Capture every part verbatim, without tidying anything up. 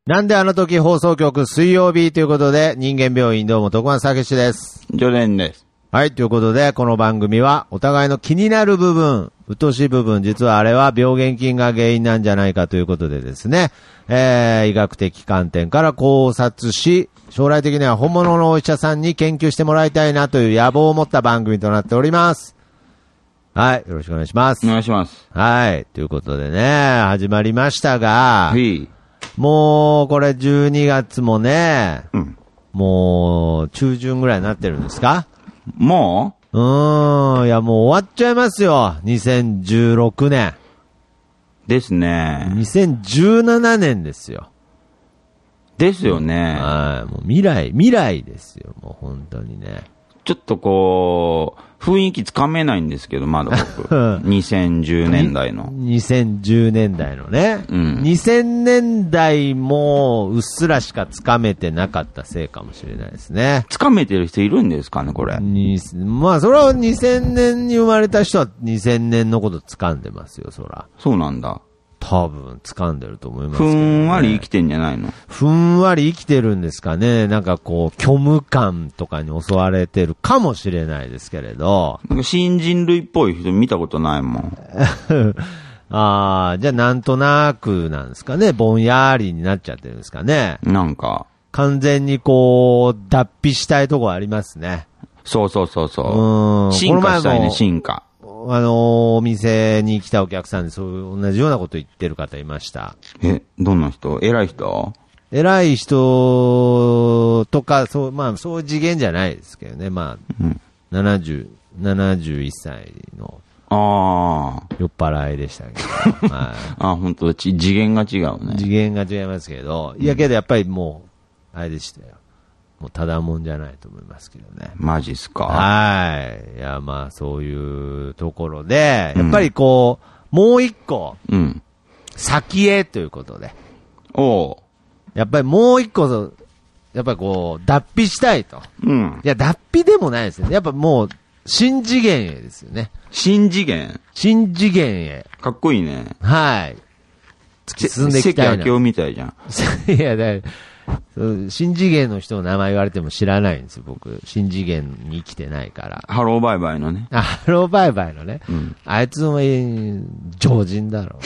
なんであの時放送局水曜日ということで、人間病院どうも徳松武史です。 ジョレンです。 はい、ということで、この番組はお互いの気になる部分、鬱陶しい部分、実はあれは病原菌が原因なんじゃないかということでですね、えー、医学的観点から考察し、将来的には本物のお医者さんに研究してもらいたいなという野望を持った番組となっております。はい、よろしくお願いします。 お願いします。 はい、ということでね、始まりましたが、 はい。 もう、これじゅうにがつもね、 うん、 もう、中旬ぐらいになってるんですか？ もうーん、いやもう終わっちゃいますよ。にせんじゅうろくねん。 ですね。 にせんじゅうななねんですよ。 ですよね。 はい、もう未来、未来ですよ。もう本当にね。 ちょっとこう、雰囲気つかめないんですけど、まだ僕。にせんじゅうねんだいの。 にせんじゅうねんだいのね。 うん。 にせんねんだいもうっすらしかつかめてなかったせいかもしれないですね。 つかめてる人いるんですかね、これ。 にまあ、それはにせんねんに生まれた人はにせんねんのこと掴んでますよ、そら。 そうなんだ。 多分掴んでると思いますけふど、ね。 んわり生きてんじゃないの？ ふんわり生きてるんですかね。なんかこう、虚無感とかに襲われてるかもしれないですけれど。 なんか新人類っぽい人見たことないもん。 ああ、じゃあなんとなくなんですかね。ぼんやりになっちゃってるんですかね。 なんか。 完全にこう、脱皮したいところありますね。 そうそうそうそう。 うん。 進化したいね、進化。 あの、お店に来たお客さんでそういう同じようなこと言ってる方いました。 え、どんな人？偉い人？ 偉い人とか、そう、まあ、そういう次元じゃないですけどね。まあ、 うん、 ななじゅう、ななじゅういっさいのああ。 酔っ払いでしたけど。はい、 あ、本当だ。次元が違うね。 次元が違いますけど、いやけどやっぱりもう、あれでしたよ。もうただもんじゃないと思いますけどね。 マジっすか。 はい。いや、まあ、そういうところで、やっぱりこう、うん、もう一個、 うん。 先へということで。 おう。 やっぱりもう一個、やっぱりこう、脱皮したいと。 うん。 いや、脱皮でもないですよね。やっぱもう、新次元へですよね。 新次元？ 新次元へ。 かっこいいね。 はい。突き進んでいきたいな。 関明夫みたいじゃん。 いや、だから新次元の人の名前言われても知らないんですよ、僕。新次元に生きてないから。 ハローバイバイのね。 あ、ハローバイバイのね。 うん、 あいつも、えー、常人だろう。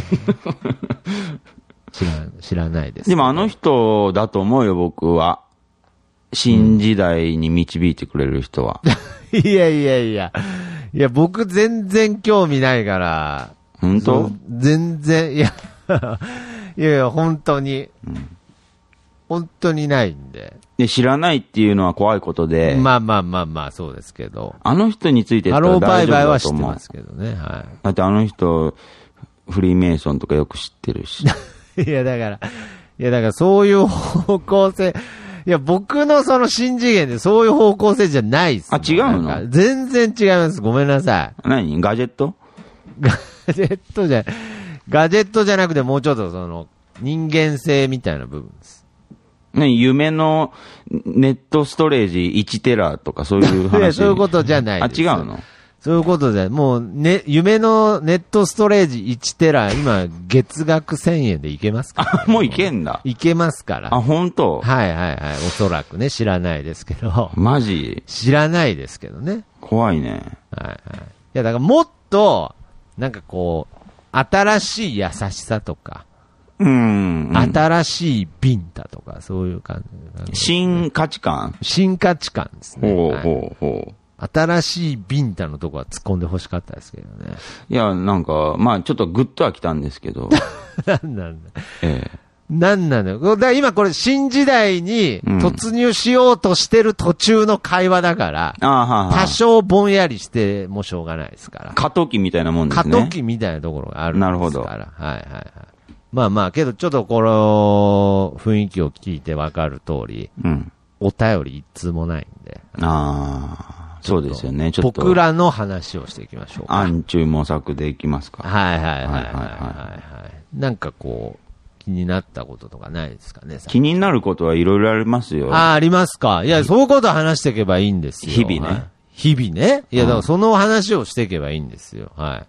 知ら、知らないです。 でもあの人だと思うよ、僕は。新時代に導いてくれる人は。 うん、いやいやいや。いや、僕全然興味ないから。 本当？ 全然、いや、いやいや、本当に。うん本当にないんで。 で、知らないっていうのは怖いことで。 まあまあまあまあ、そうですけど。 あの人についてったら大丈夫だと思う。ハローバイバイは知ってますけどね。はい。 だってあの人、フリーメイソンとかよく知ってるし。 いや、だから、いや、だからそういう方向性。いや、僕のその新次元でそういう方向性じゃないっす。 あ、違うの？ 全然違います。ごめんなさい。 何？ガジェット？ ガジェットじゃ、ガジェットじゃなくてもうちょっとその、人間性みたいな部分です。 ね、夢のネットストレージいちテラとかそういう話。 いや、そういうことじゃないです。 あ、違うの？ そういうことじゃ、もう、ね、夢のネットストレージいちテラ、今、月額せんえんでいけますか？ あ、もういけんだ。 いけますから。 あ、本当？ はいはいはい。おそらくね、知らないですけど。 マジ？ 知らないですけどね。 怖いね。 はいはい。いや、だからもっと、なんかこう、新しい優しさとか、 うん、うん。 新しいビンタとか、そういう感じ、ね。 新価値観？ 新価値観ですね。 ほうほうほう。 新しいビンタのとこは突っ込んで欲しかったですけどね。 いや、なんか、まあちょっとグッとは来たんですけど。 なんなんだ。 ええ。 なんなんだよ。だから今これ新時代に突入しようとしてる途中の会話だから、 うん、あはは多少ぼんやりしてもしょうがないですから。 過渡期みたいなもんですね。 過渡期みたいなところがあるんですから。なるほど。はいはいはい。まあまあ、けどちょっとこの雰囲気を聞いてわかる通り、うん、お便り一通もないんで。 ああ、そうですよね。ちょっと。 僕らの話をしていきましょうか。 暗中模索でいきますか。 はいはいはいはいはい、はい。なんかこう、気になったこととかないですかね。 気になることはいろいろありますよ。 ああ、ありますか。いや、そういうこと話していけばいいんですよ。 日々ね。 日々ね。いや、だからその話をしていけばいいんですよ。はい。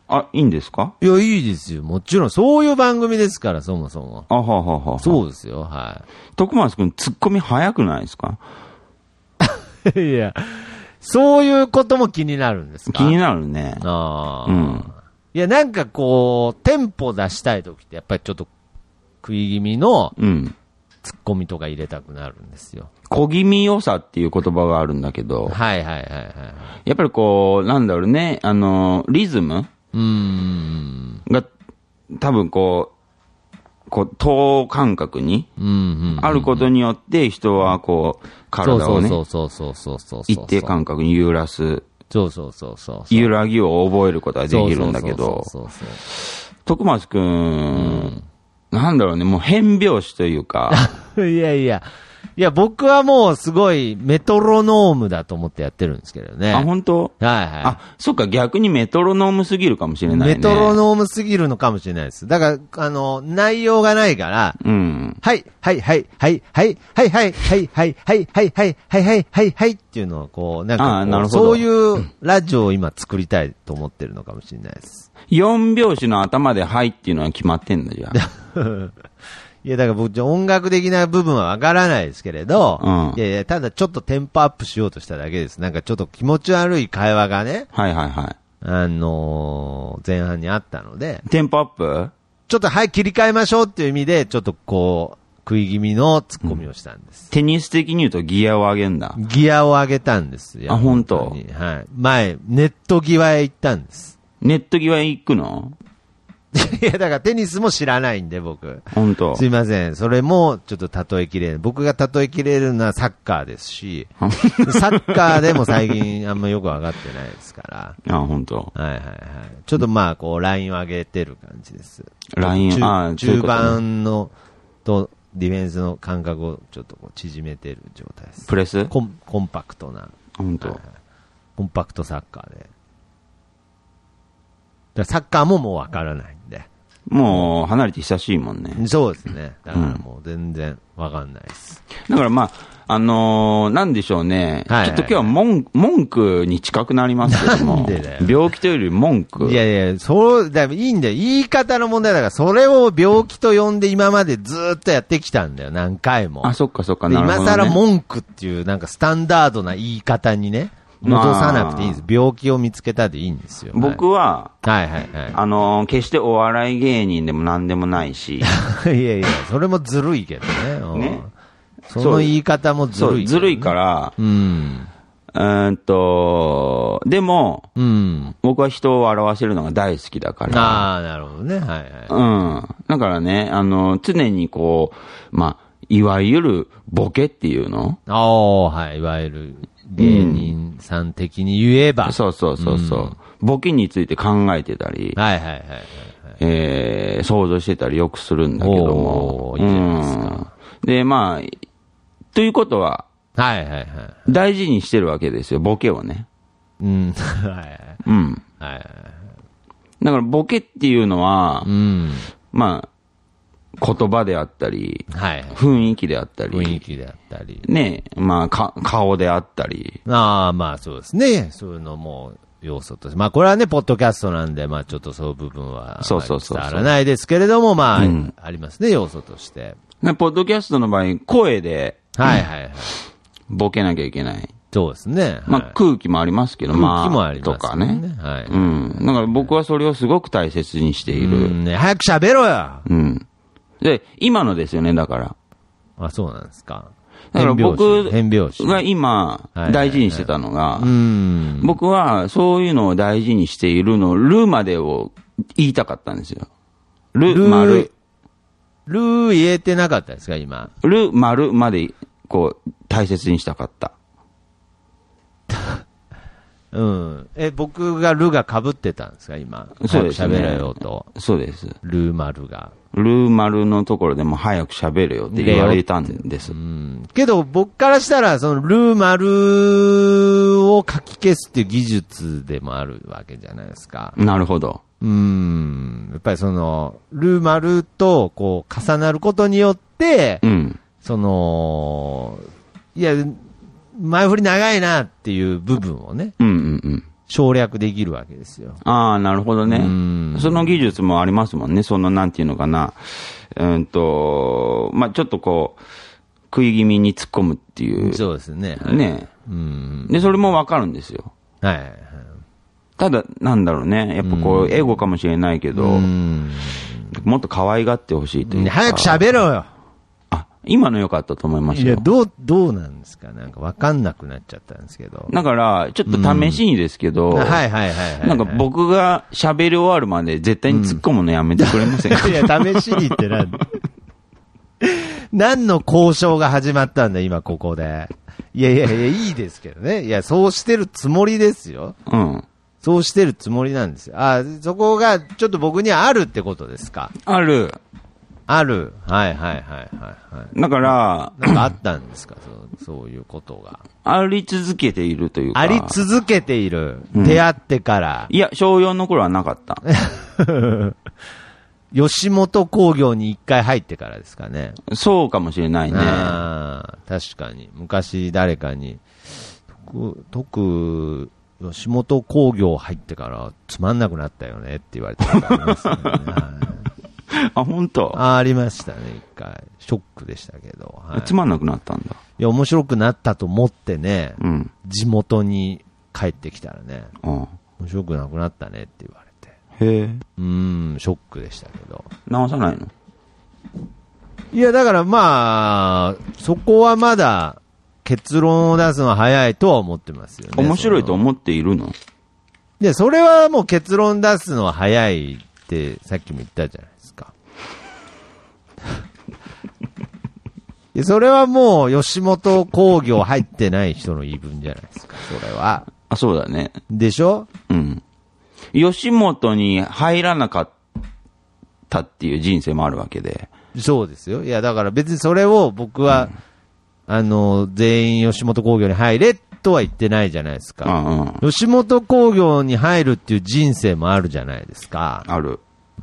あ、いいんですか？ いや、いいですよ。もちろん、そういう番組ですから、そもそも。 あははは。 そうですよ、は徳松くん、ツッコミ早くないですか？ い。いや、そういうことも気になるんですか？ 気になるね。 ああ。 うん。 いや、なんかこう、テンポ出したいときって、やっぱりちょっと、食い気味の、 うん。 ツッコミとか入れたくなるんですよ。 小気味良さっていう言葉があるんだけど、 はいはいはいはい。 やっぱりこう、なんだろうね、あの、リズムうーん。 が、多分こう、こう、等間隔にうんうんうん。 あることによって、人はこう、体をね、 そうそうそうそうそうそう。 一定間隔に揺らす、 そうそうそうそう。 揺らぎを覚えることができるんだけど、 そうそうそうそう。 徳松くん、なんだろうね、もう変拍子というか、 いやいや。いや、僕はもうすごいメトロノームだと思ってやってるんですけどね。 あ、本当？ はいはい。 あ、そっか、逆にメトロノームすぎるかもしれないね。 メトロノームすぎるのかもしれないです。だから、あの、内容がないから、 うん。 はい、はい、はい、はい、はい、はい、はい、はい、はい、はい、はい、はい、はい、はい、はい、はいっていうのをこう、なんかこう、そういうラジオを今作りたいと思ってるのかもしれないです。 四拍子の頭ではいっていうのは決まってんだじゃあ。 いや、だから僕、音楽的な部分はわからないですけれど、 うん、 いやいや、ただちょっとテンポアップしようとしただけです。なんかちょっと気持ち悪い会話がね、 はいはいはい。 あのー、前半にあったので、 テンポアップ？ ちょっとはい、切り替えましょうっていう意味で、ちょっとこう、食い気味のツッコミをしたんです。 うん、テニス的に言うとギアを上げんだ。 ギアを上げたんですよ。 あ、本当？ はい。前、ネット際へ行ったんです。 ネット際へ行くの？ いや、だからテニスも知らないんで、僕。 本当。 すいません。それも、ちょっと例えきれる。僕が例えきれるのはサッカーですし、サッカーでも最近あんまよくわかってないですから。 あ、本当。 はいはいはい。ちょっとまあ、こう、ラインを上げてる感じです。 ライン、ああ、 中盤の、と、ディフェンスの感覚をちょっとこう縮めてる状態です。 プレス？ コン、コンパクトな。 本当、はいはい。 コンパクトサッカーで。だサッカーももうわからないんで。 もう離れて久しいもんね。 そうですね。だからもう全然わかんないです。 だからまあ、あのー、なんでしょうね。はいはいはい、ちょっと今日は文文句に近くなりますけども。 なんでだよ。 病気というより文句。 いやいや、そうだ、いいんだよ。言い方の問題だから、それを病気と呼んで今までずーっとやってきたんだよ。何回も。 あ、そっかそっか。なるほどね、 今更文句っていうなんかスタンダードな言い方にね。戻さなくていいんです。病気を見つけたでいいんですよ。 僕は、 はい、はいはいはい。 あのー、決してお笑い芸人でも何でもないし。いやいや、それもずるいけどね。ね。その言い方もずるい、ね。そう、 ずるいから、うん。うんと、でも、うん、僕は人を笑わせるのが大好きだから。 ああ、なるほどね。はいはい。 うん。だからね、あの、常にこう、まあ、いわゆるボケっていうの？ ああ、はい。いわゆる。芸人さん的に言えば。 うん、そうそうそうそう、うん。ボケについて考えてたり、 はいはいはいはい、 えー、想像してたりよくするんだけども。 いいじゃないですか。 うん、で、まあ、ということは、 はいはいはい。 大事にしてるわけですよ、ボケをね。 うん、はいはい。 うん。はいはい。だからボケっていうのは、うん、まあ、言葉であったり、はいはい、雰囲気であったり、 雰囲気であったり、 ね、まあか、顔であったり。 ああ、まあそうですね。そういうのも要素として。まあこれはね、ポッドキャストなんで、まあちょっとそういう部分は、 そうそうそう。 伝わらないですけれども、まあ、うん、ありますね、要素として。 ポッドキャストの場合、声で、 はいはいはい。 ボケなきゃいけない。 そうですね。はい、 まあ空気もありますけど、 空気もあります、 ね、とかね。 はい。 うん。だから僕はそれをすごく大切にしている。 うんね、早く喋ろよ。 うん。で、今のですよね、だから。 あ、そうなんですか。 だから僕が今、大事にしてたのが、僕はそういうのを大事にしているの、ルまでを言いたかったんですよ。ル、丸。 ル言えてなかったですか、今。 ル、丸まで、こう、大切にしたかった。 うん。え、僕がルが被ってたんですか、今。 そうですね。 喋れよと。 そうです。 ル丸が。 ル丸のところでも早く喋れよって言われたんです。 うん。けど僕からしたら、そのル丸を書き消すっていう技術でもあるわけじゃないですか。 なるほど。 うん。やっぱりその、ル丸とこう重なることによって、うん、その、いや、前振り長いなっていう部分をね、 うんうんうん、 省略できるわけですよ。 ああ、なるほどね。その技術もありますもんね。その、なんていうのかな。うんと、まあ、ちょっとこう、食い気味に突っ込むっていう。 そうですね。はい、 ね。うん。で、それもわかるんですよ。 はい。 ただ、なんだろうね。やっぱこう、エゴかもしれないけど、もっと可愛がってほしいというか。 早く喋ろよ。 あ、今の良かったと思いますよ。 いや、どう、どうなんですか？なんかわかんなくなっちゃったんですけど。 だから、ちょっと試しにですけど、 はいはいはいはい。 なんか僕が喋り終わるまで絶対に突っ込むのやめてくれませんか？ いや、試しにってなん何の交渉が始まったんだ、今ここで。いやいやいや、いいですけどね。いや、そうしてるつもりですよ。 うん。 そうしてるつもりなんですよ。あ、そこがちょっと僕にはあるってことですか？ ある。 ある。はいはいはいはい、はい。 だから、 なんかあったんですか？そう、そういうことが。 あり続けているというか。 あり続けている。うん、出会ってから。 いや、小よんの頃はなかった。 吉本興業に一回入ってからですかね。 そうかもしれないね。 あ、確かに。昔誰かに、特、特吉本興業入ってからつまんなくなったよねって言われたことありますね。 あ、本当？ あ、ありましたね、一回。ショックでしたけど。 はい、つまんなくなったんだ。 いや、面白くなったと思ってね、 うん、 地元に帰ってきたらね、 うん、 面白くなくなったねって言われて。 へえ。 うーん、ショックでしたけど。 直さないの？ いや、だからまあ、そこはまだ結論を出すのは早いとは思ってますよね。 面白いと思っているの？ で、それはもう結論出すのは早いってさっきも言ったじゃないですか。それはもう吉本興業入ってない人の言い分じゃないですか、それは。 あ、そうだね。 でしょ？ うん。吉本に入らなかったっていう人生もあるわけで。 そうですよ。いや、だから別にそれを僕は、うん、あの、全員吉本興業に入れとは言ってないじゃないですか。 うんうん、 吉本興業に入るっていう人生もあるじゃないですか。 ある。 うん。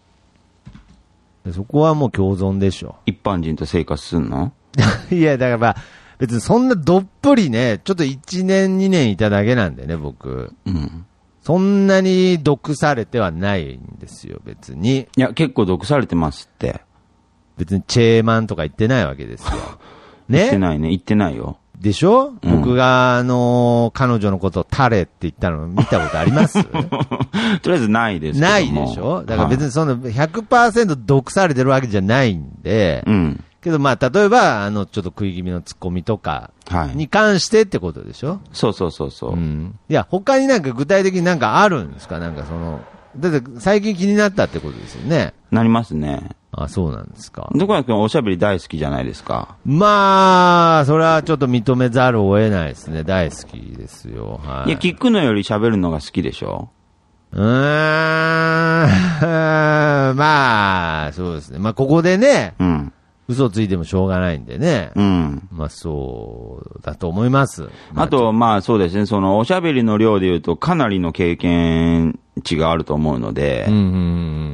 そこはもう共存でしょ。 一般人と生活すんの？ いや、だからまあ、別にそんなどっぷりね、ちょっといちねんにねんいただけなんでね、僕。 うん。 そんなに毒されてはないんですよ、別に。 いや、結構毒されてますって。 別にチェーマンとか言ってないわけですよ。ね？ 言ってないね、言ってないよ。 でしょ？うん、僕が、あのー、彼女のことをタレって言ったの見たことありますとりあえずないですけども。 ないでしょ？だから別にその ひゃくパーセント 毒されてるわけじゃないんで、 うん。 けどまあ、例えば、あの、ちょっと食い気味のツッコミとかに関してってことでしょ？はい、 そうそうそうそう。 うん。いや、他になんか具体的になんかあるんですか？なんかその、だって最近気になったってことですよね。 なりますね。 あ、そうなんですか。 どこやくんおしゃべり大好きじゃないですか。 まあ、それはちょっと認めざるを得ないですね。大好きですよ。はい。 いや、聞くのより喋るのが好きでしょ？ うーん、まあ、そうですね。まあ、ここでね、 うん。 嘘ついてもしょうがないんでね。 うん。 まあ、そうだと思います。 まあ、あと、まあ、そうですね。その、おしゃべりの量で言うと、かなりの経験値があると思うので、 うん、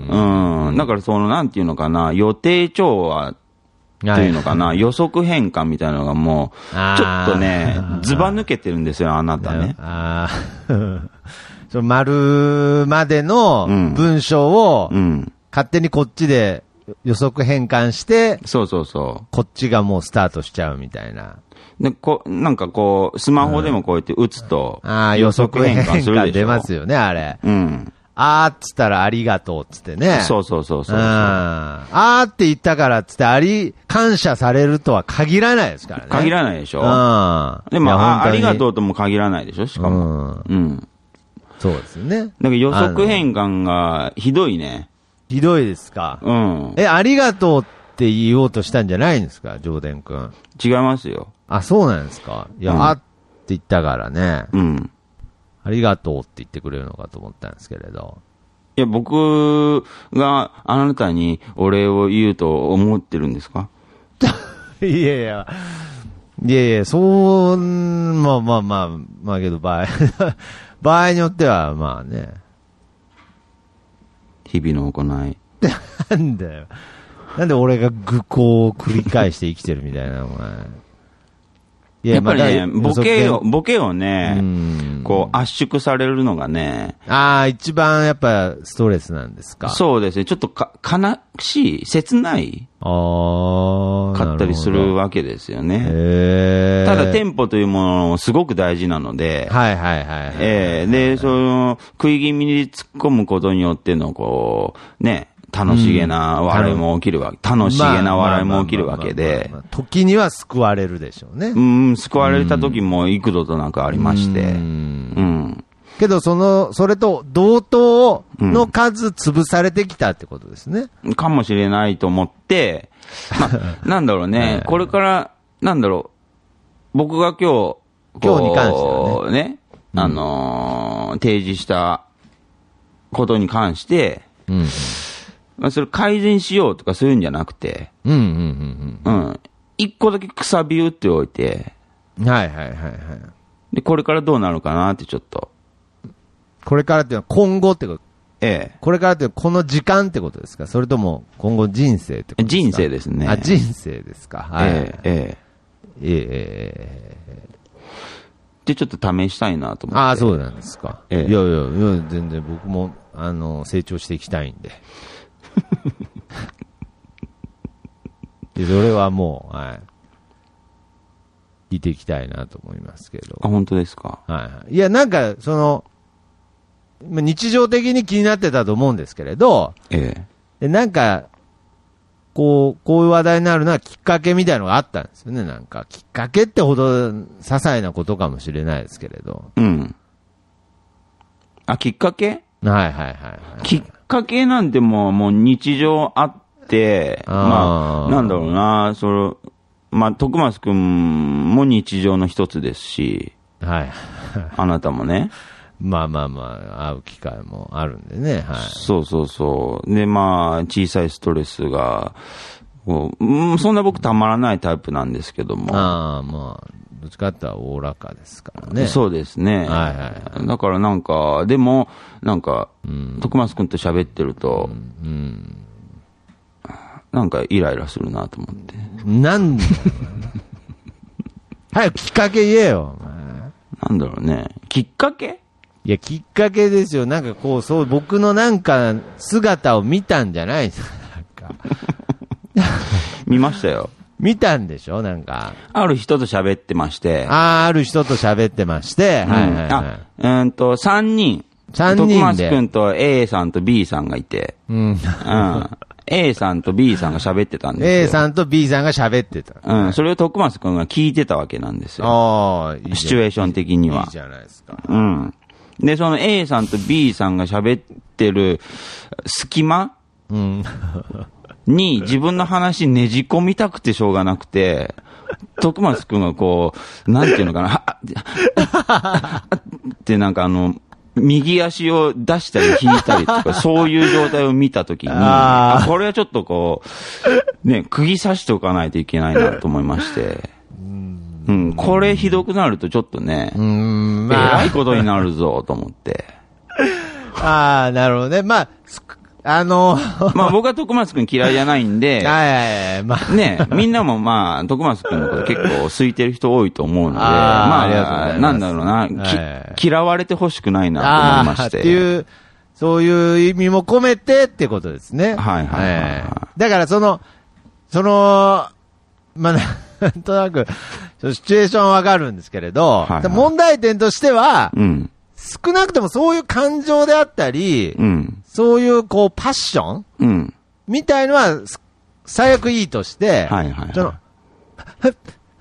うん。 うん。だから、その、なんていうのかな、予定調和というのかな、予測変換みたいなのがもう、ちょっとね、ずば抜けてるんですよ、あなたね。 ああ。その丸までの文章を、勝手にこっちで予測変換して、 そうそうそう。 こっちがもうスタートしちゃうみたいな。 で、こ、なんかこう、スマホでもこうやって打つと、 ああ、予測変換出ますよね、あれ。 うん。 あーっつったらありがとうっつってね。 そうそうそうそう。 あーって言ったからっつってあり、感謝されるとは限らないですからね。 限らないでしょ。 うん。 でも、あ、ありがとうとも限らないでしょ、しかも。うん。うん、 そうですよね。 だから予測変換がひどいね。 ひどいですか。 うん。 え、ありがとうって言おうとしたんじゃないんですか、ジョーデン君。 違いますよ。 あ、そうなんですか。いや、うん、あって言ったからね。 うん。 ありがとうって言ってくれるのかと思ったんですけれど。 いや、僕があなたにお礼を言うと思ってるんですか？ いやいや。いやいや、そう、まあまあまあ、まあけど場合、場合によってはまあね。 日々の行い。 なんだよ。なんで俺が愚行を繰り返して生きてるみたいな、お前。 やっぱりね、ボケを、ボケをね、こう圧縮されるのがね。 ああ、一番やっぱストレスなんですか。 そうですね。ちょっとか悲しい、切ないあかったりするわけですよね。 へただテンポというものもすごく大事なので。 はいはいはい、はい。 えー、で、その、食い気味に突っ込むことによっての、こう、ね、楽しげな笑いも起きるわけ、うん、楽しげな笑いも起きるわけで。 時には救われるでしょうね。 うん、救われた時も幾度となくありまして。うん。うん、 けど、その、それと同等の数潰されてきたってことですね。 うん、かもしれないと思って、まあ、なんだろうね、これから、なんだろう、僕が今日、 今日に関してはね、 ね、あのー、提示したことに関して、うんまあ、それ改善しようとかそういうんじゃなくて、 うんうんうんうん。 うん。一個だけくさび打っておいて、 はいはいはいはい。 で、これからどうなるかなってちょっと。 これからっていうのは今後ってこと？ ええ。 これからってこの時間ってことですか？それとも今後人生ってことですか？ 人生ですね。 あ、人生ですか。はい。 ええ。ええ。ええ。 で、ちょっと試したいなと思って。 ああ、そうなんですか。 ええ。 いやいや、いや全然僕も、あの、成長していきたいんで。でそれはもう、はい、聞いていきたいなと思いますけど。 あ、本当ですか。 はい。いや、なんか、その、日常的に気になってたと思うんですけれど、 ええ。 で、なんか、こう、こういう話題になるのはきっかけみたいなのがあったんですよね。なんか、きっかけってほど、些細なことかもしれないですけれど。 うん。あ、きっかけ？ はいはいはい、はい。 きっかけなんてもう、もう日常あって、あまあ、なんだろうな、その、まあ、徳松くんも日常の一つですし、 はい。 あなたもね。 まあまあまあ、会う機会もあるんでね、はい。 そうそうそう。で、まあ、小さいストレスが、こううん、そんな僕たまらないタイプなんですけども。 ああ、まあ、どっちかっていうとおおらかですからね。 そうですね。 はいはいはい。 だからなんか、でも、なんか、 うん、徳松くんと喋ってると、 うんうん、 なんかイライラするなと思って。 なんだよ。早くきっかけ言えよ、お前。 なんだろうね。きっかけ？ いや、きっかけですよ。なんかこう、そう、僕のなんか、姿を見たんじゃないですか。なんか。 見ましたよ。 見たんでしょなんか。 ある人と喋ってまして。 ああ、ある人と喋ってまして。うん、はいはいはい。 あ、うーんと、三人。 三人で。 徳松くんと A さんと B さんがいて。うん。うん。A さんと B さんが喋ってたんですよ。 A さんと B さんが喋ってた。 うん。それを徳松くんが聞いてたわけなんですよ。 ああ、 いい。シチュエーション的には。 いいじゃないですか。 うん。で、その A さんと B さんが喋ってる隙間、うん、に自分の話ねじ込みたくてしょうがなくて、徳松くんがこう、なんていうのかな、ってなんかあの、右足を出したり引いたりとか、そういう状態を見たときに、あ、これはちょっとこう、ね、釘刺しておかないといけないなと思いまして。うん、これひどくなるとちょっとね、うん、まあ、えらいことになるぞと思って。 ああ、なるほどね。まあ、あのー、 まあ僕は徳松くん嫌いじゃないんで、 はいはいはい、まあ、 ね、みんなもまあ、徳松くんのこと結構空いてる人多いと思うので、あまあ、ありがとうございます。なんだろうな、はい、嫌われてほしくないなと思いまして。 っていう、そういう意味も込めてってことですね。 はいはいはい、はい。 だからその、その、まあ、なんとなく、シチュエーションはわかるんですけれど、はいはい、問題点としては、うん、少なくともそういう感情であったり、うん、そういうこうパッション、うん、みたいのは最悪いいとして、はいはいはい、その、はっ、はっ、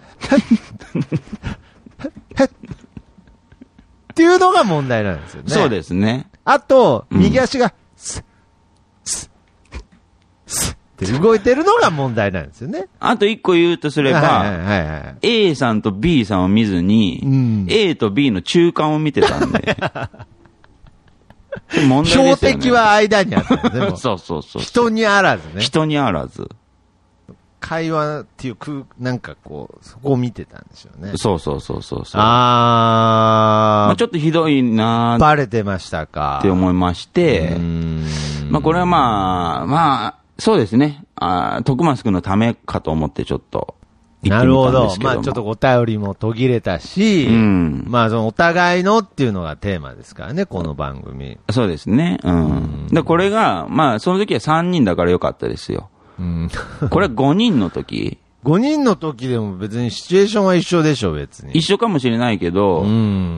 はっ、っていうのが問題なんですよね。 そうですね。 あと、右足が、スッ、スッ、スッって動いてるのが問題なんですよね。 あと一個言うとすれば、はいはいはいはい、A さんと B さんを見ずに、うん、A と B の中間を見てたんで。問題ですよね。 標的は間にあったんですね。 そうそうそう。 人にあらずね。 人にあらず。 会話っていう空、なんかこう、そこを見てたんでしょうね。 そうそうそうそうそう。 あー。 まあ、ちょっとひどいなー。 バレてましたか。 って思いまして、うーんまあこれはまあ、まあ、そうですね。あ、徳松くんのためかと思ってちょっと。 行ってみたんですけど。 なるほど。まあちょっとお便りも途切れたし、うん、まあそのお互いのっていうのがテーマですからね、この番組。 そうですね。うん。うん、でこれが、まあその時はさんにんだからよかったですよ。うん、これはごにんの時。 ごにんの時でも別にシチュエーションは一緒でしょ、別に。 一緒かもしれないけど、うん、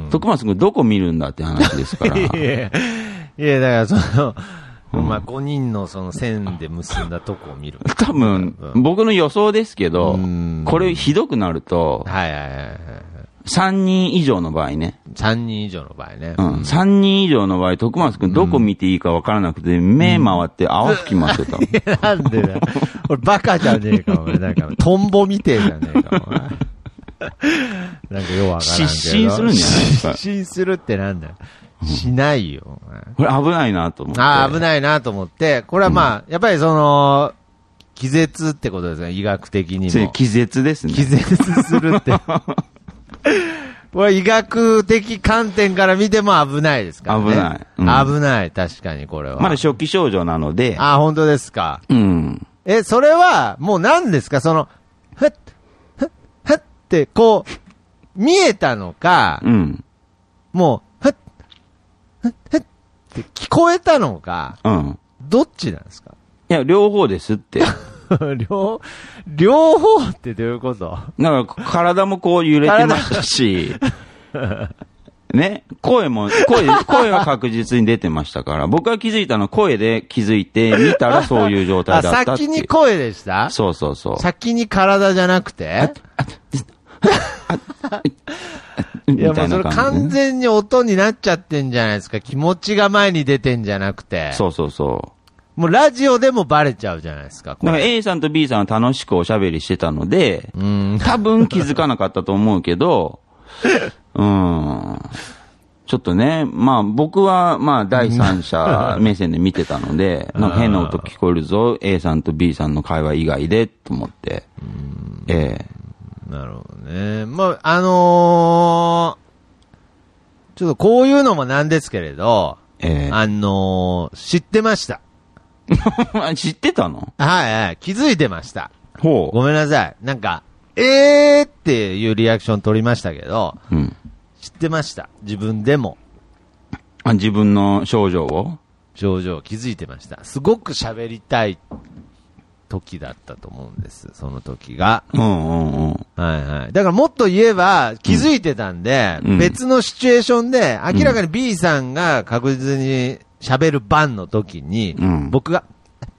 徳松君どこ見るんだって話ですから。いや、いやだからその、うん、まあごにんのその線で結んだとこを見る。 多分、僕の予想ですけど、これひどくなると、 はいはいはいはい。 さんにん以上の場合ね。 さんにん以上の場合ね。 うん。さんにん以上の場合、徳松くんどこ見ていいか分からなくて、うん、目回って泡吹きますよ、多分。 いや、なんでだよ。俺バカじゃねえか、お前。なんか、トンボみてえじゃねえか、お前。なんかようわからんけど。 失神するんじゃないですか。 失神するってなんだよ。しないよ。 これ危ないなと思って。 ああ、危ないなと思って、これはまあ、うん、やっぱりその、気絶ってことですね、医学的にも。 気絶ですね。 気絶するって。これ医学的観点から見ても危ないですからね。 危ない。 うん、危ない、確かにこれは。 まだ初期症状なので。 ああ、本当ですか。 うん。 え、それは、もう何ですかその、ふっ、ふっ、ふって、こう、見えたのか、うん、もう、ふっ、ふっ、ふっって聞こえたのか、うん。どっちなんですか？ いや、両方ですって。 両、両方ってどういうこと？ なんか体もこう揺れてましたし、ね、声も、声、声は確実に出てましたから、僕が気づいたのは声で気づいて、見たらそういう状態だったって。 あ、先に声でした？ そうそうそう。 先に体じゃなくていやもうそれ完全に音になっちゃってんじゃないですか。気持ちが前に出てんじゃなくて。 そうそうそう。 もうラジオでもバレちゃうじゃないですか。 だから A さんと B さんは楽しくおしゃべりしてたので、うん、多分気づかなかったと思うけど、うん、ちょっとね、まあ僕はまあ第三者目線で見てたので、なんか変な音聞こえるぞ、A さんと B さんの会話以外でと思って、ええ。 なるほどね。まあ、あのー、ちょっとこういうのもなんですけれど、えー、あのー、知ってました。 知ってたの？ はいはい、気づいてました。 ほう。 ごめんなさい。なんか、えーっていうリアクション取りましたけど、うん、知ってました。自分でも。 あ、自分の症状を？ 症状気づいてました。すごく喋りたい時だったと思うんです。その時が。 うんうんうん。 はいはい。だからもっと言えば気づいてたんで、うん、別のシチュエーションで明らかに B さんが確実に喋る番の時に、うん、僕が、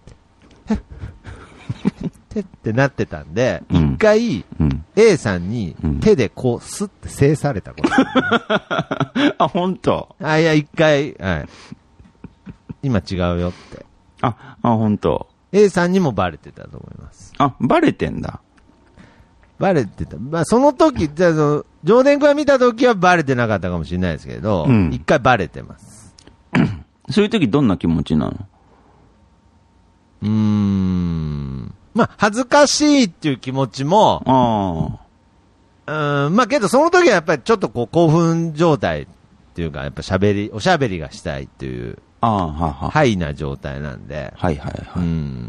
ってってなってたんで、一、うん、回、うん、A さんに手でこうスッて制されたこと、ね。 あ、本当？ あ、いや、一回、はい。今違うよって。 あ、あ、本当。 A さんにもバレてたと思います。 あ、バレてんだ。 バレてた。まあ、その時、じゃあ、ジョーデン君が見た時はバレてなかったかもしれないですけど、一、うん、回バレてます。 そういう時どんな気持ちなの？ うーん。まあ、恥ずかしいっていう気持ちも、あうん、まあけどその時はやっぱりちょっとこう興奮状態っていうか、やっぱ喋り、おしゃべりがしたいっていう、 ああ、はは。 ハイな状態なんで。 はいはいはい。 うん。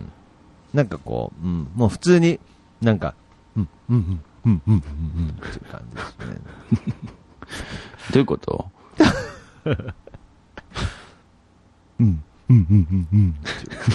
なんかこう、うん、もう普通に、なんか、うん、うん、うん、うん、うん、うん、うん、っていう感じですね。 どういうこと？ うん、うん、うん、うん、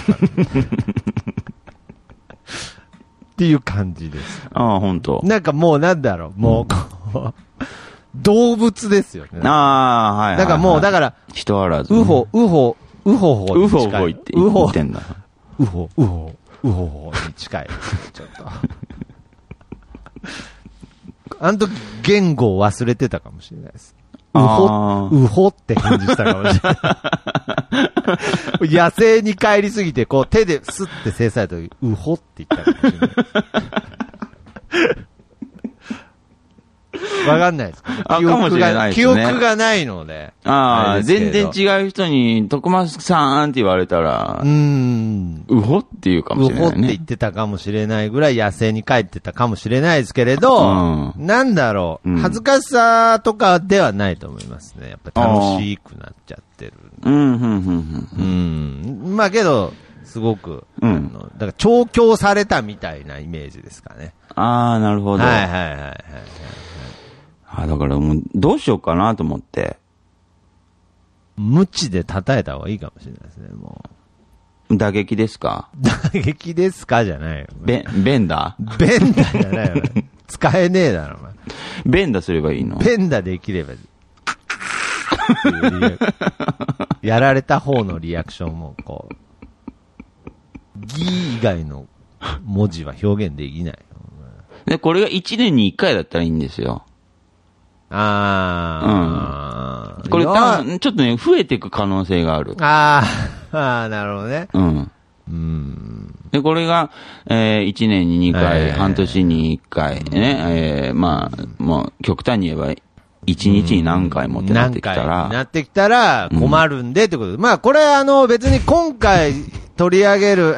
っていう感じです。 ああ、本当。 なんかもうなんだろう、もうこう、動物ですよね。 ああ、はい、はい。 だからもう、だから、 人あらず、 ね。うほ、うほ、うほほに近い。うほほ言って言ってんだ。 うほ、うほ、うほほに近い。ちょっと。あの時、言語を忘れてたかもしれないです。うほ、うほって返事したかもしれない。野生に帰りすぎて、こう手でスッて制された時、うほって言ったかもしれない。わかんないですか？ あ、かもしれないですね。 記憶がないので。 ああ、全然違う人に、徳松さんって言われたら、うーん。うほって言うかもしれないね。 うほって言ってたかもしれないぐらい野生に帰ってたかもしれないですけれど、うん、なんだろう、うん、恥ずかしさとかではないと思いますね。やっぱ楽しくなっちゃってる。 うん、うん、うん、うん。 うん。まあけど、すすごく、 うん、 あのだから調教されたみたいなイメージですかね。 ああ、なるほど。 はいはいはいはい、はい。 あ、だからもう、どうしようかなと思って。 無知で叩いた方がいいかもしれないですね、もう。打撃ですか？ 打撃ですかじゃないよ。 ベ、ベンダーベンダーじゃないよ。使えねえだろ、お前。 ベンダすればいいの？ ベンダできれば。やられた方のリアクションも、こう、ギー以外の文字は表現できない。 で、これがいちねんにいっかいだったらいいんですよ。 ああ。うん。これ多分、ちょっとね、増えていく可能性がある。 ああ、ああ、なるほどね。 うん。 うん。 で、これが、えー、いちねんににかい、えー、半年にいっかいね、えー、まあ、もう、極端に言えば、いちにちに何回もってなってきたら。 何回なってきたら困るんでってことで。うん、まあ、これあの、別に今回取り上げる、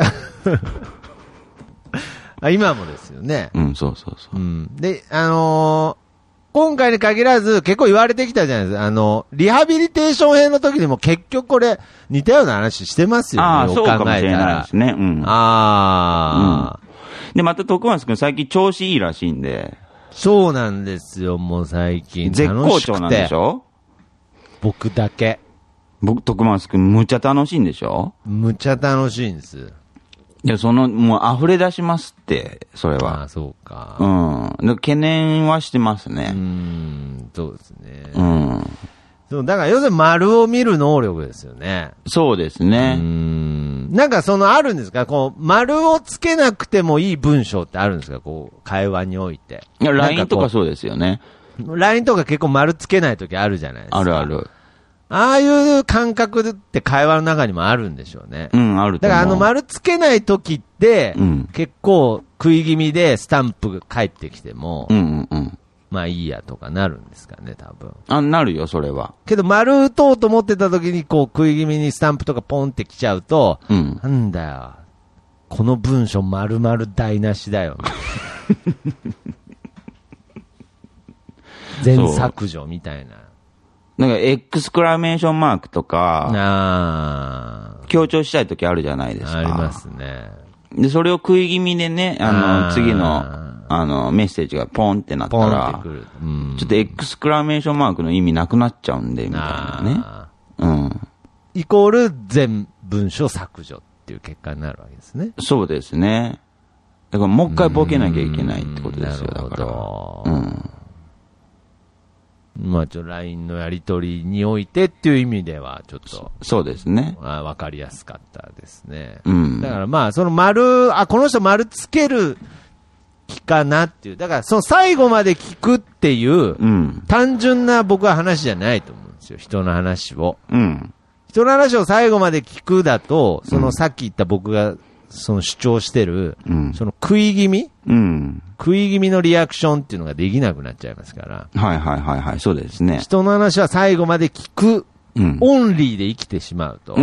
今もですよね。 うん、そうそうそう。 うん、で、あのー、今回に限らず結構言われてきたじゃないですか。あの、リハビリテーション編の時にも結局これ似たような話してますよね。 ああ、そうかもしれないですね。うん。 ああ、 うん。で、また徳松くん最近調子いいらしいんで。 そうなんですよ、もう最近。 絶好調なんでしょ？ 僕だけ。 僕、徳松くんむちゃ楽しいんでしょ？ むちゃ楽しいんです。 いや、その、もう溢れ出しますって、それは。 ああ、そうか。 うん。で懸念はしてますね。 うん、そうですね。 うん。 そう、だから要するに丸を見る能力ですよね。 そうですね。 うん。なんかそのあるんですか？こう、丸をつけなくてもいい文章ってあるんですか？こう、会話において。 いや、ライン とかそうですよね。 ライン とか結構丸つけないときあるじゃないですか。 あるある。 ああいう感覚って会話の中にもあるんでしょうね。 うん、あると思う。 だからあの丸つけないときって、うん、結構食い気味でスタンプが返ってきても、 うんうんうん、 まあいいやとかなるんですかね、多分。 あ、なるよ、それは。 けど丸打とうと思ってたときにこう食い気味にスタンプとかポンってきちゃうと、うん、なんだよ、この文章丸々台無しだよ。全削除みたいな。 なんかエクスクラメーションマークとか、 あ強調したいときあるじゃないですか。 ありますね。 で、それを食い気味でね、あの、あ次の、あの、メッセージがポンってなったら、ポンってくる、うん、ちょっとエクスクラメーションマークの意味なくなっちゃうんで、みたいなね。うん。 イコール全文章削除っていう結果になるわけですね。 そうですね。だからもう一回ボケなきゃいけないってことですよ、だから。うん。 まあ、ちょ、ライン のやり取りにおいてっていう意味では、ちょっと。そ, そうですね。 あ、わかりやすかったですね。 うん。 だからまあ、その丸、あ、この人丸つける気かなっていう。だから、その最後まで聞くっていう、うん、単純な僕は話じゃないと思うんですよ。人の話を。 うん。 人の話を最後まで聞くだと、そのさっき言った僕が、その主張してる、うん、その食い気味、 うん、 食い気味のリアクションっていうのができなくなっちゃいますから。 はいはいはいはい、そうですね。 人の話は最後まで聞く、うん、オンリーで生きてしまうと、 うん、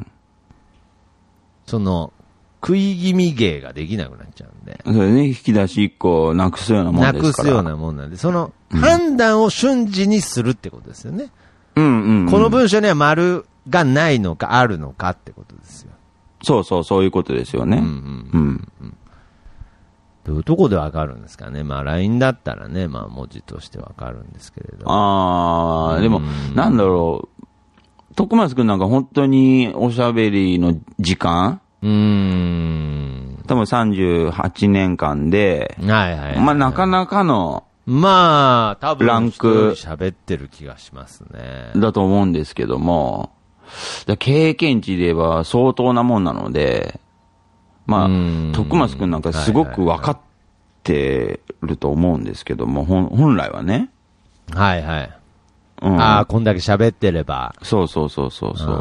その食い気味芸ができなくなっちゃうんで。 それね、引き出し一個なくすようなもんですから。 なくすようなもんなんで、その判断を瞬時にするってことですよね。 うんうんうん、 この文章には丸がないのかあるのかってことですよ。 そうそう、そういうことですよね。うんうんうんうん、 どういうとこでわかるんですかね。まあ ライン だったらね、まあ文字としてわかるんですけれど。 ああ、でも、なんだろう。徳松くんなんか本当におしゃべりの時間うーん。 多分さんじゅうはちねんかんで、 はいはいはい、はい。 まあなかなかの、 まあ、多分ランク喋ってる気がしますね。 だと思うんですけども、経験値で言えば相当なもんなので、まあ、徳松くんなんかすごく分かってると思うんですけども、本本来はね。 はいはい。うん、ああ、こんだけ喋ってれば。 そうそうそうそうそう。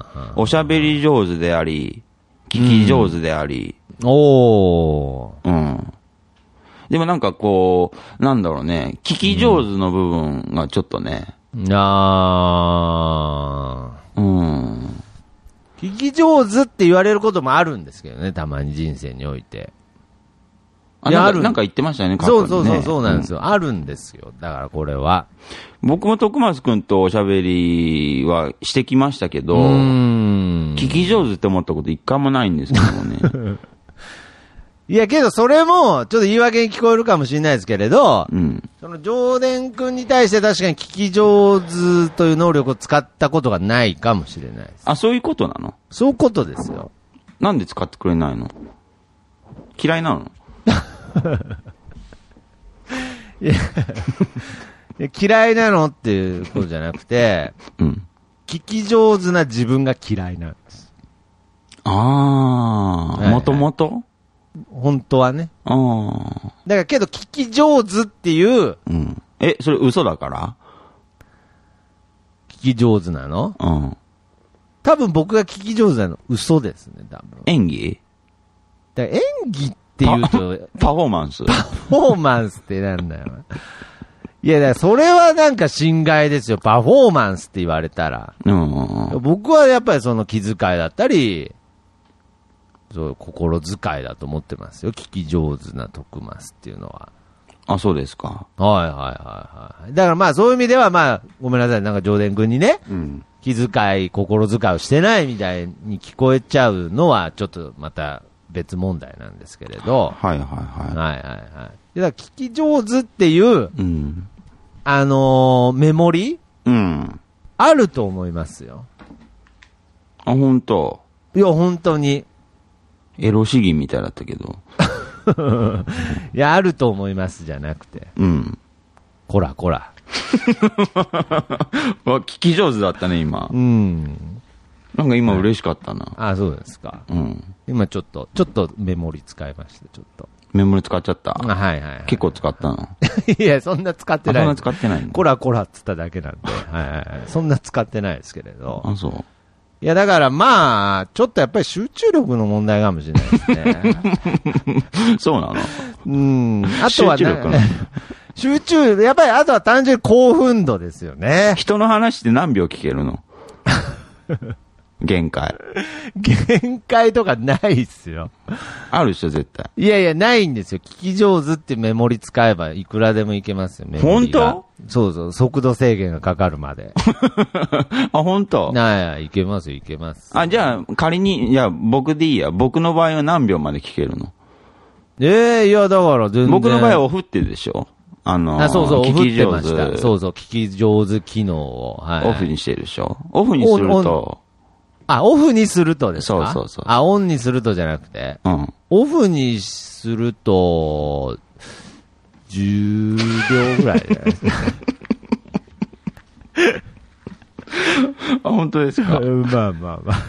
おしゃべり上手であり、聞き上手であり。 うん、おー。うん。でもなんかこう、なんだろうね、聞き上手の部分がちょっとね。 うん、あー。うん。 聞き上手って言われることもあるんですけどね、たまに人生において。 あ、なんか、なんか言ってましたよね、過去にね。 そうそうそう、そうなんですよ、うん。あるんですよ。だからこれは。 僕も徳松くんとおしゃべりはしてきましたけど、聞聞き上手って思ったこと一回もないんですけどもね。 いや、けどそれも、ちょっと言い訳に聞こえるかもしれないですけれど、 うん、 その、上田くんに対して確かに聞き上手という能力を使ったことがないかもしれないです。 あ、そういうことなの？ そういうことですよ。 なんで使ってくれないの？嫌いなの？ いや嫌いなのっていうことじゃなくて、 うん、聞き上手な自分が嫌いなんです。 ああ、もともと本当はね。 ああ。 だからけど聞き上手っていう、 うん、え、それ嘘だから？ 聞き上手なの？ うん。 多分僕が聞き上手なの嘘ですね、多分。 演技？ だから演技っていうとパフォーマンス。 パフォーマンスってなんだよ。いや、だからそれはなんか侵害ですよ。パフォーマンスって言われたら。 うん、 僕はやっぱりその気遣いだったり、そう心遣いだと思ってますよ。聞き上手な徳増っていうのは。 あ、そうですか。 はいはいはいはい。だからまあそういう意味ではまあ、ごめんなさい。なんか上田君にね、うん、気遣い、心遣いをしてないみたいに聞こえちゃうのはちょっとまた別問題なんですけれど。 はいはいはい。 はいはいはい。だから聞き上手っていう、うん、あのー、メモリうん。 あると思いますよ。 あ、本当？ いや、本当に。 エロ詩吟みたいだったけど。 いや、あると思いますじゃなくて。 うん。 こらこら。 聞き上手だったね、今。 うん。 なんか今嬉しかったな。 はい、あ、そうですか。 うん。 今ちょっと、ちょっとメモリ使いました、ちょっと。 メモリ使っちゃった。 はいはい、はい。 結構使ったの。 いや、そんな使ってない。 そんな使ってないの？ こらこらっつっただけなんで。はいはいはい。そんな使ってないですけれど。 あ、そう。 いや、だからまあ、ちょっとやっぱり集中力の問題かもしれないですね。 そうなの？ うん。あとは、 集中力の。 集中、やっぱりあとは単純に興奮度ですよね。 人の話って何秒聞けるの？限界。 限界とかないっすよ。 あるでしょ、絶対。 いやいや、ないんですよ。聞き上手ってメモリ使えばいくらでもいけますよ、メモリが。本当？そうそう、速度制限がかかるまで。 あ、本当？ ない、いけますよ、いけます。 あ、じゃあ、仮に、いや、僕でいいや。僕の場合は何秒まで聞けるの？ ええー、いや、だから全然。 僕の場合はオフってでしょ？あのー、 あ、そうそう、オフってました。 聞き上手。 そうそう、聞き上手機能を。はい、 オフにしてるでしょ？オフにすると、 あ、オフにするとですか？ そうそうそう。 あ、オンにするとじゃなくて。 うん。 オフにすると、じゅうびょうぐらいじゃないですか。 あ、本当ですか？ まあまあまあ。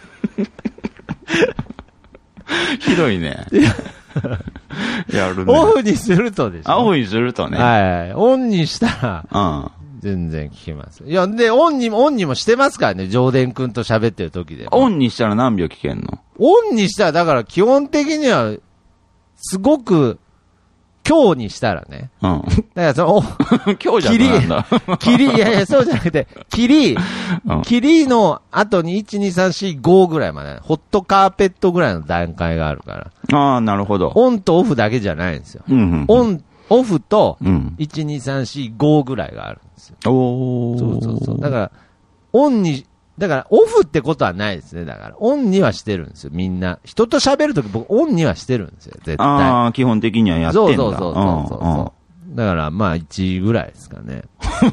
ひどいね。やるね。 オフにするとでしょ？ あ、オフにするとね。 はい。オンにしたら、うん。全然聞けます。いや、で、オンにも、オンにもしてますからね、上田くんと喋ってる時で。 オンにしたら何秒聞けんの？ オンにしたら、だから基本的には、すごく、強にしたらね。 うん。 だからその、 強じゃなんだ。 キリ、いやいや、そうじゃなくて、キリ、うん、キリの後にいち、に、さん、し、ごぐらいまで、ホットカーペットぐらいの段階があるから。 ああ、なるほど。 オンとオフだけじゃないんですよ。 うんうんうん、 オン、オフと、いち、に、さん、し、ごぐらいがあるんですよ。 おー。 そうそうそう。だから、オンに、だから、オフってことはないですね。だから、オンにはしてるんですよ、みんな。人と喋るとき、僕、オンにはしてるんですよ、絶対。 ああ、基本的にはやってんだ。 そうそうそうそうそう、うんうん。だから、まあ、いちぐらいですかね。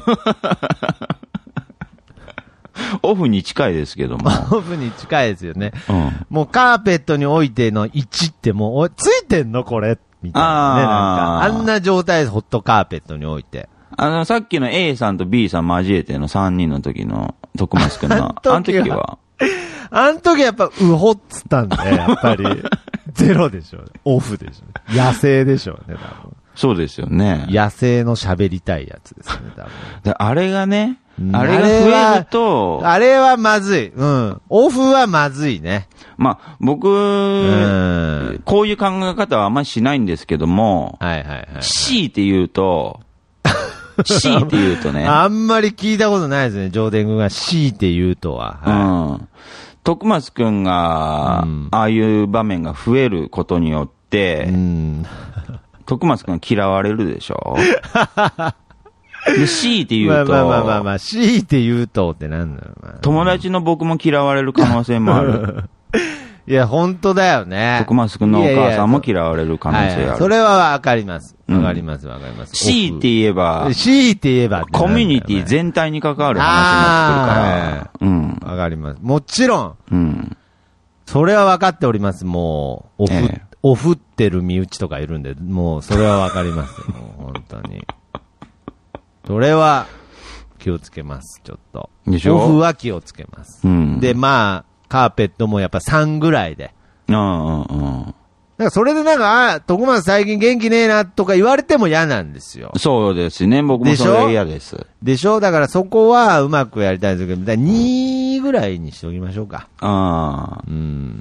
オフに近いですけども。 オフに近いですよね。 うん、 もう、カーペットに置いてのいちってもう、おついてんのこれみたいなね。なんか、あんな状態でホットカーペットに置いて。 あの、さっきの A さんと B さん交えてのさんにんの時の徳松くんの、あの時はあの時はやっぱ、うほっつったんで、やっぱり、ゼロでしょうね。オフでしょうね。野生でしょうね、多分。 そうですよね。 野生の喋りたいやつですね、多分。 であれがね、あれが増えると、 あれはまずい。うん。オフはまずいね。 まあ、僕、こういう考え方はあんまりしないんですけども、 はいはいはい、はい。 C って言うと、C って言うとね。 あんまり聞いたことないですね、上田君が C って言うとは。 はい、うん。徳松くんが、うん、ああいう場面が増えることによって、うん、徳松くん嫌われるでしょで、強いて言うと。 まあまあまあまあ、強いて言うとってなんだよ、まあ、 友達の僕も嫌われる可能性もある。 いや、本当だよね。 徳松くんのお母さんも嫌われる可能性ある。いやいや、 それはわかります。わかります、わかります。 強いて言えば、 強いて言えば、 コミュニティ全体に関わる話になってくるから。うん。 わかります。もちろん。 うん。 それはわかっております。もう、オフ、ええ、オフってる身内とかいるんで、もう、それはわかりますよ。もう本当に。それは、気をつけます、ちょっと。 でしょ？ オフは気をつけます。うん。で、まあ、カーペットもやっぱさんぐらいで。 うんうんうん。 だからそれでなんか、あ、徳松最近元気ねえなとか言われても嫌なんですよ。 そうですね。僕もそれ嫌です。 でしょ？だからそこはうまくやりたいんですけど、だにぐらいにしておきましょうか。 ああ。うん。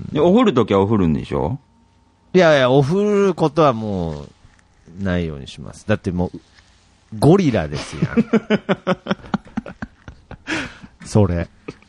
で、お振るときはお振るんでしょ？ いやいや、お振ることはもう、ないようにします。だってもう、ゴリラですやん。それ。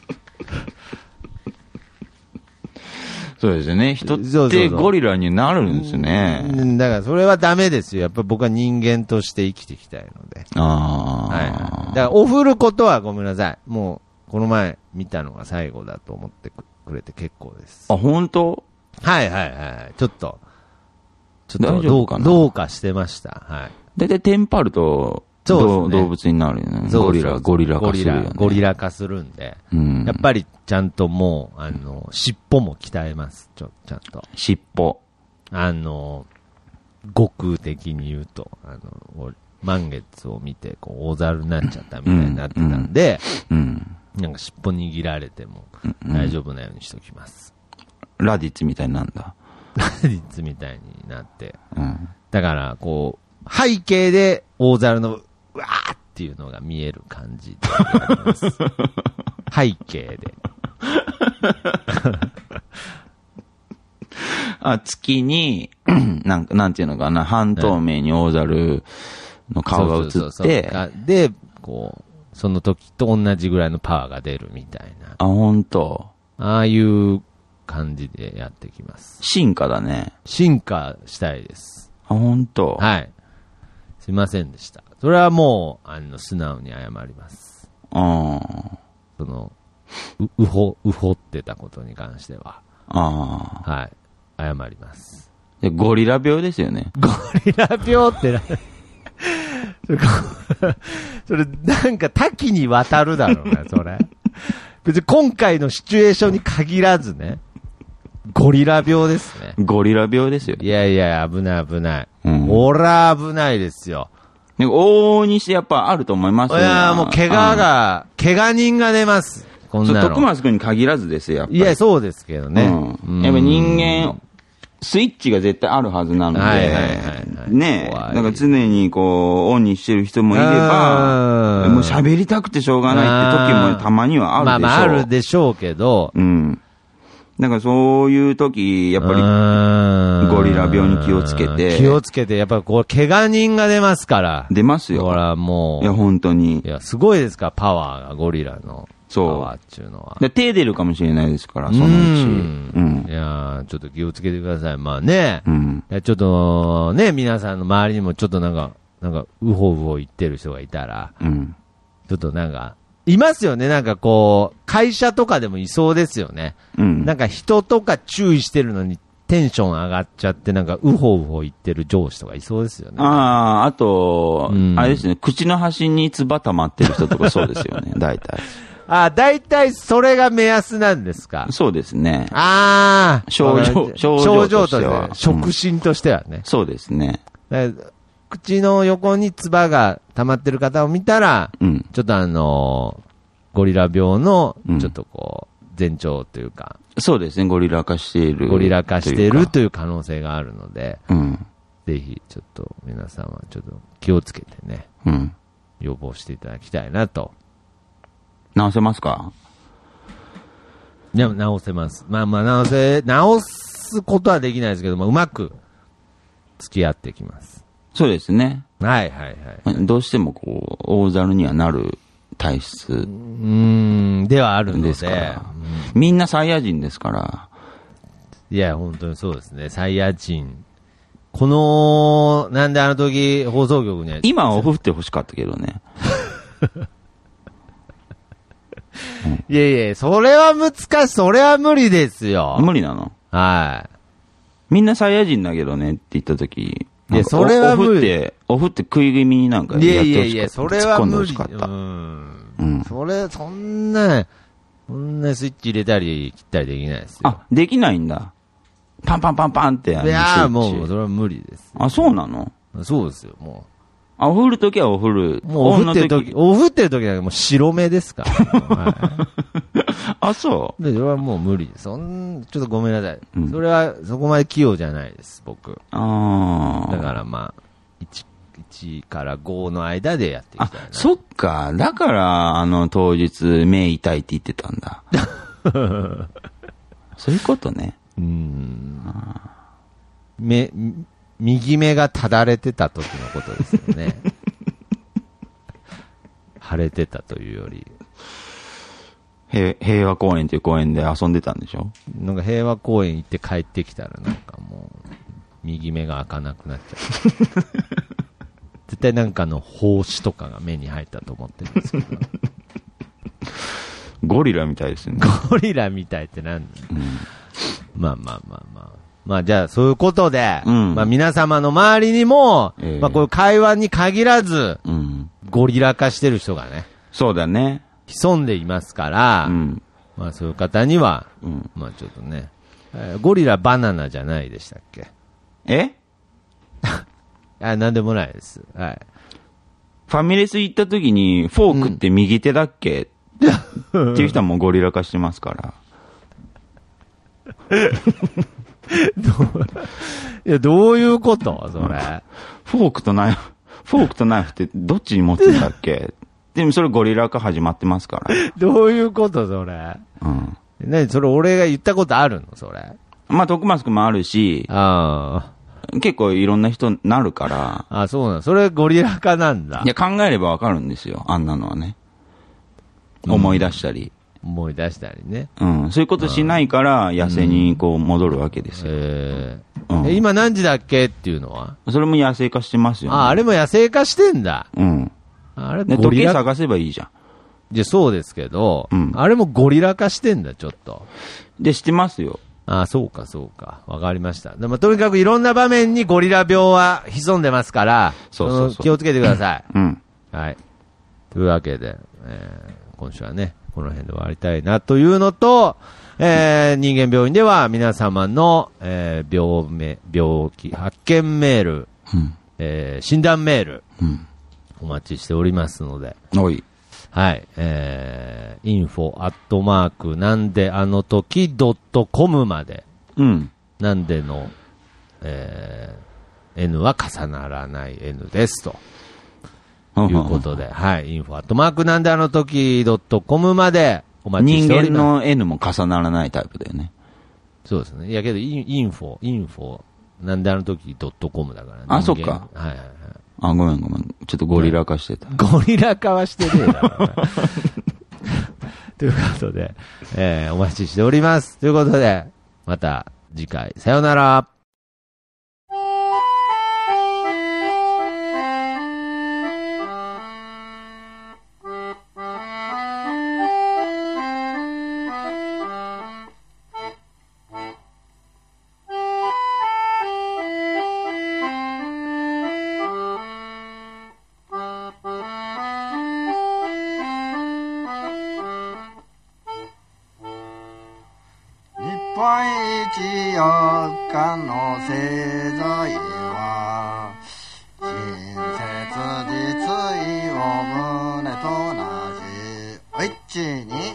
そうですよね。人ってゴリラになるんですね。 そうそうそう。だからそれはダメですよ。やっぱり僕は人間として生きていきたいので。 ああ。 はい。だからお振ることはごめんなさい。もう、この前見たのが最後だと思ってくれて結構です。 あ、本当？ はいはいはい。ちょっと、ちょっとどうかな。どうかしてました。はい。 だいたいテンパると、そうですね、動物になるよね。ゴリラ、ゴリラ化するよね。 ゴリラ化するんで、うん、やっぱりちゃんともう、あの、尻尾も鍛えます。ちょ、ちゃんと。 尻尾。 あの、悟空的に言うと、あの、満月を見て、こう、大猿になっちゃったみたいになってたんで、うんうん、なんか尻尾握られても大丈夫なようにしときます。 うん、ラディッツみたいになんだ。 ラディッツみたいになって。うん、だから、こう、背景で大猿の、うわーっていうのが見える感じでやります。背景で。 あ、月に、なんか、なんていうのかな、半透明に大猿の顔が映って、そうそうそうそうで、こう、その時と同じぐらいのパワーが出るみたいな。 あ、ほんと。 ああいう感じでやってきます。 進化だね。 進化したいです。 あ、ほんと。 はい。すいませんでした。それはもう、あの、素直に謝ります。 ああ。 その、う、うほ、うほってたことに関しては。 ああ。はい。謝ります。 で、ゴリラ病ですよね。 ゴリラ病ってな、それ、なんか多岐にわたるだろうな、それ。別に今回のシチュエーションに限らずね。ゴリラ病ですね。 ゴリラ病ですよ。 いやいや、危ない危ない。うん、ほら、危ないですよ。 往々にしてやっぱあると思いますよ。 いや、もう怪我が、怪我人が出ます。こんなの。 徳松君に限らずですよ、やっぱり。 いや、そうですけどね。 うん、やっぱ人間、スイッチが絶対あるはずなので、はいはいはいはい、ねえ、なんか常にこう、オンにしてる人もいれば、もう喋りたくてしょうがないって時もたまにはあるでしょう。 まあまああるでしょうけど、 うん。なんかそういう時、やっぱり、ゴリラ病に気をつけて。 気をつけて、やっぱりこう、怪我人が出ますから。 出ますよ。 ほら、もう。 いや、本当に。 いや、すごいですか、パワーが、ゴリラの。パワーっていうのは。 で手出るかもしれないですから、そのうち。うん。 いやちょっと気をつけてください。まあね。うん。いやちょっと、ね、皆さんの周りにもちょっとなんか、なんか、うほうほ言ってる人がいたら、うん。ちょっとなんか、いますよね。なんかこう、会社とかでもいそうですよね。うん。なんか人とか注意してるのにテンション上がっちゃって、なんかうほうほ言ってる上司とかいそうですよね。 ああ、あと、うん、あれですね、口の端に唾溜まってる人とかそうですよね、大体。 ああ、大体それが目安なんですか。 そうですね。 ああ。 症状、症状としては。 触診としてはね。 うん、そうですね。 口の横に唾が溜まってる方を見たら、うん、ちょっとあのー、ゴリラ病の、ちょっとこう、前兆というか、 うん。そうですね、ゴリラ化している。 ゴリラ化しているという可能性があるので、うん、ぜひ、ちょっと皆さんはちょっと気をつけてね、うん、予防していただきたいなと。 直せますか？ いや、直せます。まあまあ、直せ、直すことはできないですけども、うまく付き合っていきます。 そうですね。 はいはいはい。 どうしてもこう、大猿にはなる体質。うーん、ではあるんですから。 うん、みんなサイヤ人ですから。 いや、本当にそうですね。サイヤ人、 この、なんであの時放送局には。 今オフって欲しかったけどね。 いやいや、それは難しい、それは無理ですよ。 無理なの？ はい。 みんなサイヤ人だけどねって言ったとき、 いや、それは無理。オフって、 オフって食い気味になんかやってほしかった。いやいやいや、 それは無理。 突っ込んでほしかった。うん。 うん。それ、そんな、そんなスイッチ入れたり切ったりできないですよ。 あ、できないんだ。パンパンパンパンってやる。 いやーもう、それは無理です。 あ、そうなの？ そうですよ、もう。 あ、おふるときはおふる。 もうおふってるとき、おふってるときだけもう白目ですから。はい、 あ、そうで、それはもう無理です。そん、ちょっとごめんなさい。うん、それはそこまで器用じゃないです、僕。 ああ。 だからまあ、いち、いちからごの間でやっていきたいな。 あ、そっか。だから、あの、当日、目痛いって言ってたんだ。そういうことね。 うん。目、右目がただれてた時のことですよね。腫れてたというより。 平、平和公園という公園で遊んでたんでしょ？ なんか平和公園行って帰ってきたらなんかもう、右目が開かなくなっちゃう。絶対なんかの胞子とかが目に入ったと思ってるんですけど。 ゴリラみたいですね。 ゴリラみたいってなんだ、うん、まあまあまあまあ。まあじゃあそういうことで、うん、まあ皆様の周りにも、えー、まあこういう会話に限らず、うん、ゴリラ化してる人がね。 そうだね。 潜んでいますから、うん、まあそういう方には、うん、まあちょっとね、えー、ゴリラバナナじゃないでしたっけ？ えあ、なんでもないです。はい。 ファミレス行った時に、フォークって右手だっけ、うん、っていう人はもうゴリラ化してますから。 どういや、どういうことそれ。 フォークとナイフ、フォークとナイフってどっちに持つんだっけ？でもそれゴリラ化始まってますから。 どういうことそれ。うん。何それ俺が言ったことあるのそれ。 まあ、徳松くんもあるし、あ結構いろんな人なるから。 あ、そうなん。それゴリラ化なんだ。 いや、考えればわかるんですよ。あんなのはね。思い出したり。 うん、思い出したりね。 うん。そういうことしないから、痩せにこう戻るわけですよ。うん、 えーうん、今何時だっけっていうのはそれも野生化してますよね。 あ、あれも野生化してんだ。 うん。あれゴリラ時計探せばいいじゃん。 じゃそうですけど、うん、あれもゴリラ化してんだ、ちょっと。 で、してますよ。 ああ、そうか、そうか。わかりました。でも、とにかくいろんな場面にゴリラ病は潜んでますから、そうそうそう。気をつけてください。うん。はい。というわけで、えー、今週はね、この辺で終わりたいなというのと、えー、人間病院では皆様の、えー、病名、病気、発見メール、うん、えー、診断メール、うん、お待ちしておりますので。 おい。 はい、えー、info アットマークなんであの時ドットコムまで、うん、なんでの、えー、N は重ならない N ですということで、はい、info アットマークなんであの時ドットコムまでお待ちしております。 人間の N も重ならないタイプだよね。 そうですね。いやけど、info、info なんであの時ドットコムだからね。 あ、そっか。はいはいはい。あ、ごめんごめん。ちょっとゴリラ化してた。 ゴリラ化はしてねえだろ。ということで、えー、お待ちしております。ということで、また次回、さよなら。 日本一四日の製材は親切実意を胸と同じお一に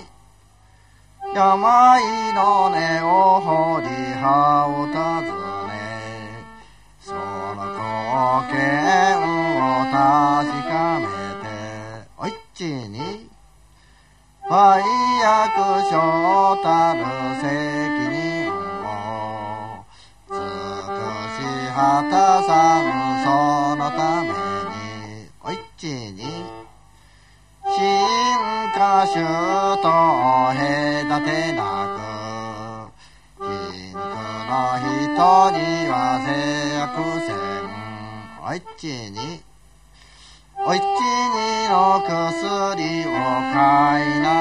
病の根を掘り葉を尋ねその貢献を確かめてお一に売約所たる責任を尽くし果たさぬそのためにお一に新歌手と隔てなく貧苦の人人には製薬せん。おいちに、おいちにの薬を買いな